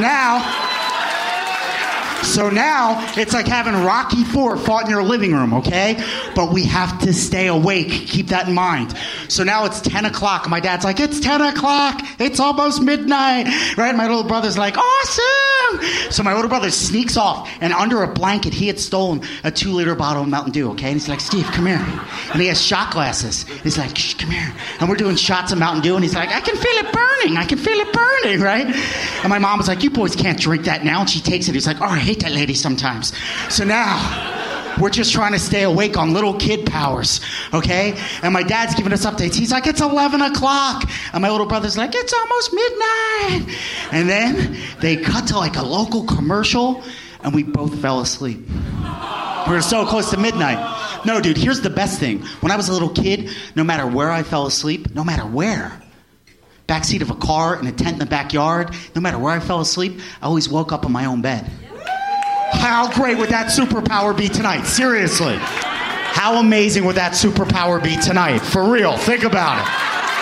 now, it's like having Rocky IV fought in your living room, okay? But we have to stay awake. Keep that in mind. So now it's 10 o'clock. My dad's like, it's 10 o'clock. It's almost midnight. Right? My little brother's like, awesome. So my older brother sneaks off, and under a blanket, he had stolen a 2-liter bottle of Mountain Dew, okay? And he's like, Steve, come here. And he has shot glasses. He's like, shh, come here. And we're doing shots of Mountain Dew, and he's like, I can feel it burning. I can feel it burning, right? And my mom was like, you boys can't drink that now. And she takes it. He's like, oh, I hate that lady sometimes. So now, we're just trying to stay awake on little kid powers, okay? And my dad's giving us updates. He's like, it's 11 o'clock. And my little brother's like, it's almost midnight. And then they cut to like a local commercial, and we both fell asleep. We were so close to midnight. No, dude, here's the best thing. When I was a little kid, no matter where I fell asleep, no matter where, backseat of a car, in a tent in the backyard, no matter where I fell asleep, I always woke up in my own bed. How great would that superpower be tonight? Seriously. How amazing would that superpower be tonight? For real. Think about it.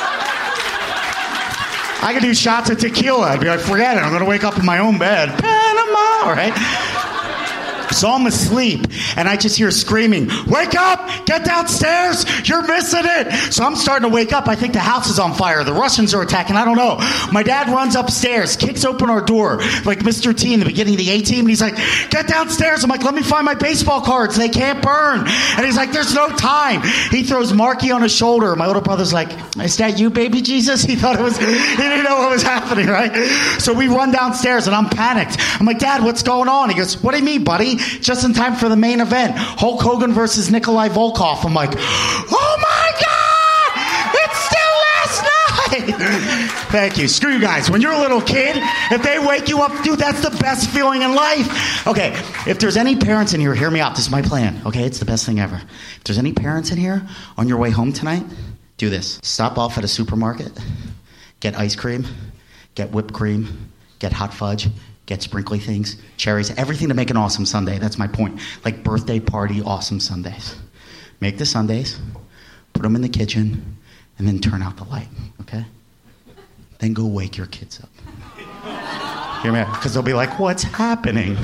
I could do shots of tequila. I'd be like, forget it. I'm going to wake up in my own bed. Panama, right? So I'm asleep, and I just hear screaming, wake up, get downstairs, you're missing it. So I'm starting to wake up. I think the house is on fire. The Russians are attacking. I don't know. My dad runs upstairs, kicks open our door, like Mr. T in the beginning of the A-Team, and he's like, get downstairs. I'm like, let me find my baseball cards. They can't burn. And he's like, there's no time. He throws Marky on his shoulder. My older brother's like, is that you, baby Jesus? He thought it was, he didn't know what was happening, right? So we run downstairs, and I'm panicked. I'm like, Dad, what's going on? He goes, what do you mean, buddy? Just in time for the main event. Hulk Hogan versus Nikolai Volkov. I'm like, oh my God! It's still last night! Thank you. Screw you guys. When you're a little kid, if they wake you up, dude, that's the best feeling in life. Okay, if there's any parents in here, hear me out. This is my plan. Okay, it's the best thing ever. If there's any parents in here, on your way home tonight, do this. Stop off at a supermarket, get ice cream, get whipped cream, get hot fudge, get sprinkly things, cherries, everything to make an awesome sundae. That's my point. Like birthday party awesome sundaes. Make the sundaes, put them in the kitchen, and then turn out the light, okay? Then go wake your kids up. Hear me out? Because they'll be like, what's happening?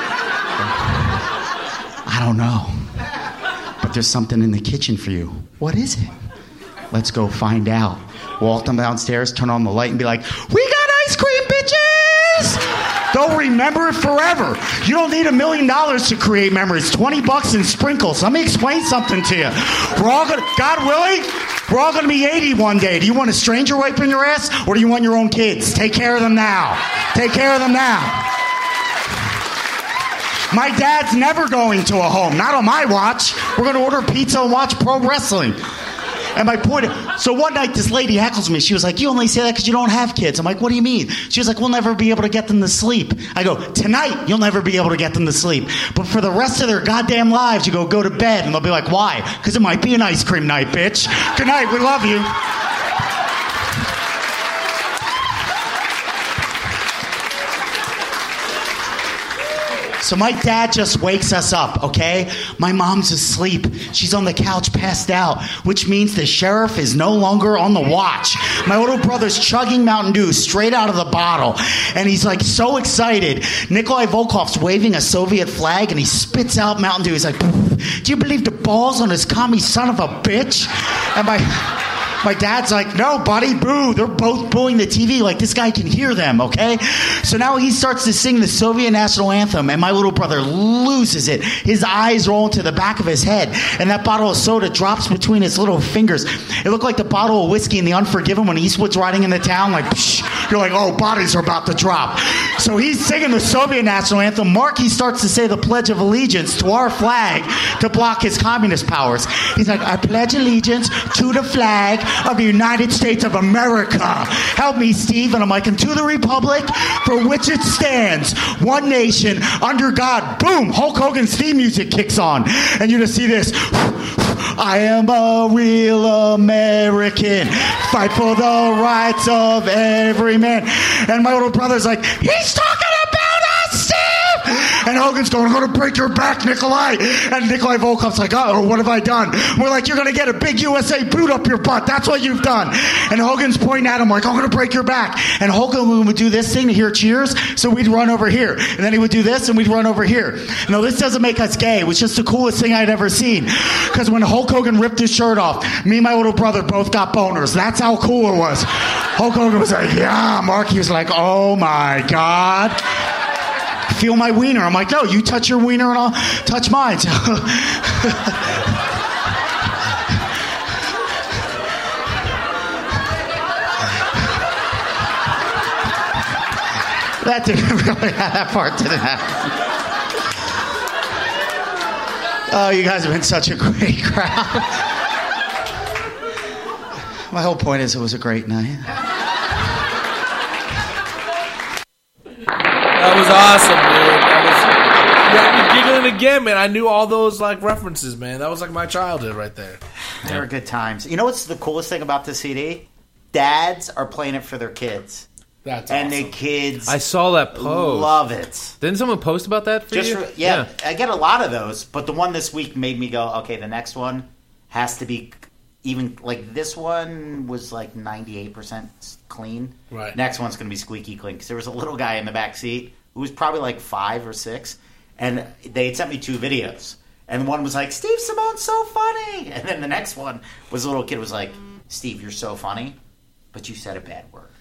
I don't know. But there's something in the kitchen for you. What is it? Let's go find out. Walk them downstairs, turn on the light, and be like, we got ice cream, bitches! They'll remember it forever. You don't need $1 million to create memories. $20 and sprinkles. Let me explain something to you. We're all gonna, God willing, we're all going to be 80 one day. Do you want a stranger wiping your ass, or do you want your own kids? Take care of them now. Take care of them now. My dad's never going to a home. Not on my watch. We're going to order pizza and watch pro wrestling. And my point, so one night this lady heckles me. She was like, you only say that because you don't have kids. I'm like, what do you mean? She was like, we'll never be able to get them to sleep. I go, tonight you'll never be able to get them to sleep. But for the rest of their goddamn lives, you go to bed. And they'll be like, why? Because it might be an ice cream night, bitch. Good night, we love you. So my dad just wakes us up, okay? My mom's asleep. She's on the couch passed out, which means the sheriff is no longer on the watch. My little brother's chugging Mountain Dew straight out of the bottle, and he's like so excited. Nikolai Volkov's waving a Soviet flag, and he spits out Mountain Dew. He's like, do you believe the balls on this commie son of a bitch? And my dad's like, no, buddy, boo. They're both booing the TV like this guy can hear them, okay? So now he starts to sing the Soviet national anthem, and my little brother loses it. His eyes roll into the back of his head, and that bottle of soda drops between his little fingers. It looked like the bottle of whiskey in The Unforgiven when Eastwood's riding in the town, like, psh. You're like, oh, bodies are about to drop. So he's singing the Soviet national anthem. Marky starts to say the Pledge of Allegiance to our flag to block his communist powers. He's like, I pledge allegiance to the flag of the United States of America. Help me, Steve. And I'm like, and to the republic for which it stands, one nation, under God. Boom! Hulk Hogan's theme music kicks on. And you just see this. I am a real American. Fight for the rights of every man. And my little brother's like, he's talking about us, Steve! And Hogan's going, I'm going to break your back, Nikolai. And Nikolai Volkov's like, uh-oh, what have I done? We're like, you're going to get a big USA boot up your butt. That's what you've done. And Hogan's pointing at him like, I'm going to break your back. And Hogan would do this thing to hear cheers, so we'd run over here. And then he would do this, and we'd run over here. No, this doesn't make us gay. It was just the coolest thing I'd ever seen. Because when Hulk Hogan ripped his shirt off, me and my little brother both got boners. That's how cool it was. Hulk Hogan was like, yeah. Marky was like, oh, my God. Feel my wiener. I'm like, no, you touch your wiener and I'll touch mine. That didn't really happen. That part didn't happen. Oh, you guys have been such a great crowd. My whole point is it was a great night. That was awesome, dude. That was, you got me giggling again, man. I knew all those like references, man. That was like my childhood right there. They were good times. You know what's the coolest thing about the CD? Dads are playing it for their kids. That's and awesome. the kids I saw that post. Love it. Didn't someone post about that for you? Yeah, I get a lot of those, but the one this week made me go, okay, the next one has to be even, like, this one was like 98% clean. Right. Next one's going to be squeaky clean, because there was a little guy in the back seat who was probably like 5 or 6, and they had sent me 2 videos. And one was like, Steve Simone's so funny! And then the next one was a little kid was like, Steve, you're so funny, but you said a bad word.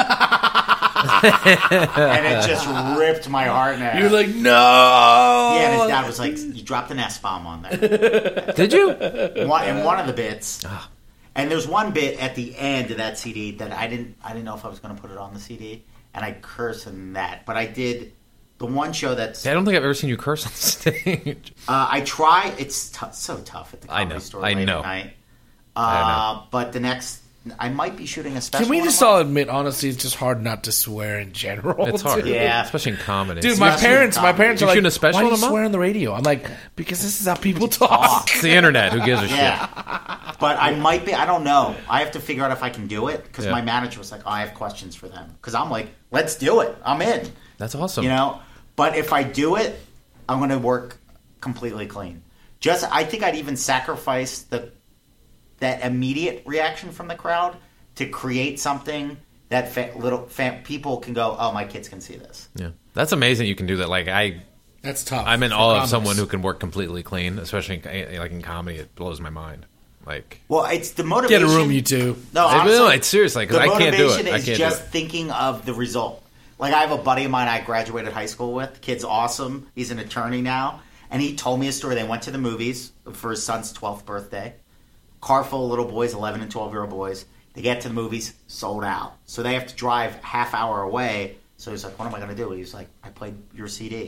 And it just ripped my heart in half. You're like, no! Yeah, and his dad was like, you dropped an S-bomb on there. Did you? In one of the bits. And there's one bit at the end of that CD that I didn't know if I was going to put it on the CD, and I curse in that. But I did the one show that's... I don't think I've ever seen you curse on stage. I try. It's so tough at the Comedy Store late at night. But the next... I might be shooting a special. Can we just all admit, honestly, it's just hard not to swear in general. It's hard, yeah, especially in comedy. Dude, my parents are like, shooting a special why do you in a month? swear on the radio? I'm like, because this is how people talk. It's the internet. Who gives a shit? But I might be. I don't know. I have to figure out if I can do it, because my manager was like, oh, I have questions for them. Because I'm like, let's do it. I'm in. That's awesome. You know. But if I do it, I'm going to work completely clean. I think I'd even sacrifice that immediate reaction from the crowd to create something that people can go, oh, my kids can see this. Yeah, that's amazing. You can do that. Like that's tough. I'm in awe of someone who can work completely clean, especially like in comedy. It blows my mind. Like, well, it's the motivation. Get a room, you two. No, it's seriously because I can't do it. The motivation is just thinking of the result. Like, I have a buddy of mine I graduated high school with. The kid's awesome. He's an attorney now, and he told me a story. They went to the movies for his son's 12th birthday. Car full of little boys, 11 and 12-year-old boys. They get to the movies, sold out. So they have to drive half hour away. So he's like, what am I going to do? He's like, I played your CD.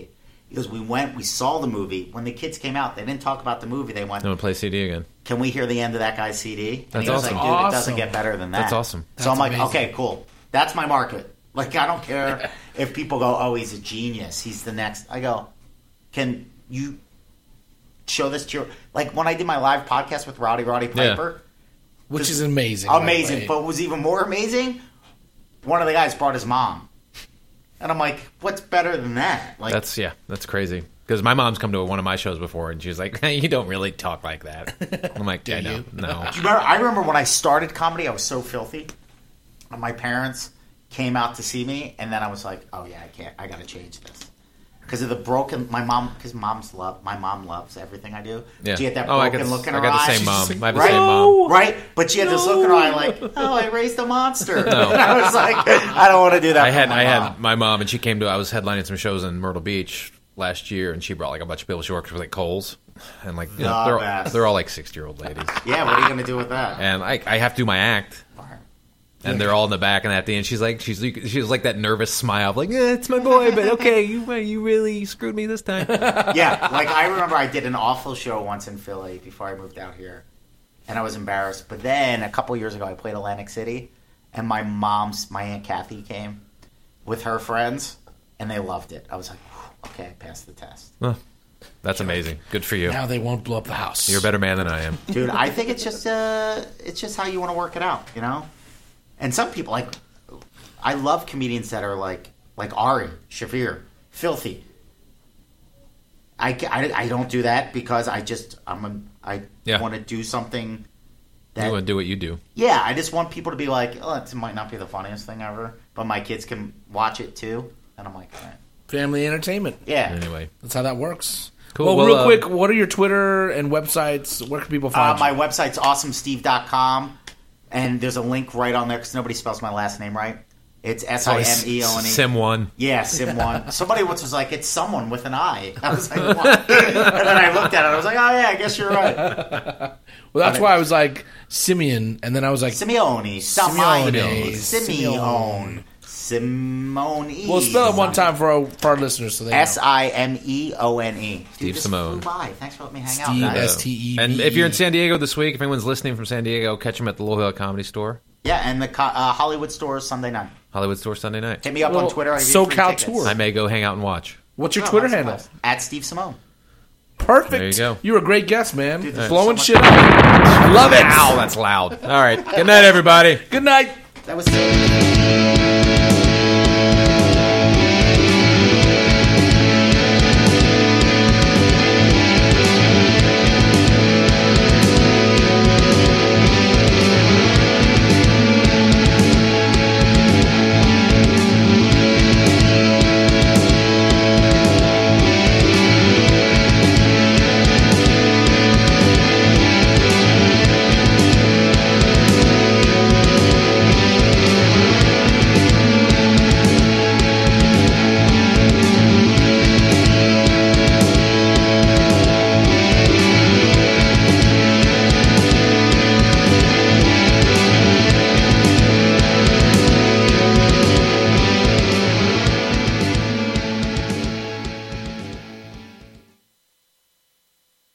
He goes, we saw the movie. When the kids came out, they didn't talk about the movie. They went, I'm gonna play CD again. can we hear the end of that guy's CD? And That's he was awesome. like, dude, it Awesome. doesn't get better than that. That's awesome. So I'm like, amazing. okay, cool. That's my market. Like, I don't care if people go, oh, he's a genius. He's the next. I go, can you show this to your... Like, when I did my live podcast with Roddy Piper... Which is amazing. by the Amazing. way. But what was even more amazing, one of the guys brought his mom. And I'm like, what's better than that? Like, That's crazy. Because my mom's come to one of my shows before, and she was like, "You don't really talk like that." I'm like, "I know, no." I remember when I started comedy, I was so filthy. And my parents came out to see me, and then I was like, "Oh yeah, I got to change this." Because of the broken, my mom loves everything I do. Yeah. She had that I broken look in her got the eye. same mom. like, I have the right? same mom. Right? But she had this look in her eye like, oh, I raised a monster. And I was like, I don't want to do that. I for my mom. had my mom, and she came to. I was headlining some shows in Myrtle Beach last year, and she brought like a bunch of people. She works with like Kohl's, and like best. they're all like 60-year-old ladies, Yeah, what are you going to do with that? and I have to do my act. And they're all in the back, and at the end, she's was like that nervous smile, of like, it's my boy, but okay, you really screwed me this time. Yeah, like I remember I did an awful show once in Philly before I moved out here, and I was embarrassed. But then a couple years ago, I played Atlantic City, and my Aunt Kathy came with her friends, and they loved it. I was like, okay, I passed the test. That's amazing. Good for you. Now they won't blow up the house. You're a better man than I am. Dude, I think it's just how you want to work it out, you know? And some people, like, I love comedians that are like Ari, Shafir, filthy. I don't do that because I want to do something that... You want to do what you do. Yeah, I just want people to be like, oh, it might not be the funniest thing ever, but my kids can watch it too. And I'm like, all right. Family entertainment. Yeah. Anyway. That's how that works. Cool. Well, real quick, what are your Twitter and websites? Where can people find My you? website's awesomesteve.com, and there's a link right on there because nobody spells my last name right. It's Simeone. Sim1. Yeah, Sim1. Somebody once was like, it's someone with an I. I was like, what? And then I looked at it, I was like, oh yeah, I guess you're right. Well, that's why I was like Simeon, and then I was like Simeone. Simone. Well, spell it one time for our listeners so they know. Simeone. Steve Dude, Simone. flew by. Thanks for letting me hang out, Steve guys. Steve. And if you're in San Diego this week, if anyone's listening from San Diego, catch them at the Louisville Comedy Store. Yeah, and the Hollywood store Sunday night. Hollywood Store Sunday night. Hit me up on Twitter. I'll give you free SoCal tickets. Tour. I may go hang out and watch. What's your Oh, Twitter that's handle? nice. At Steve Simone. Perfect. There you go. You're a great guest, man. Dude, there's Blowing so shit much- up. I love it. Ow, that's loud. All right. Good night, everybody. Good night. That was silly.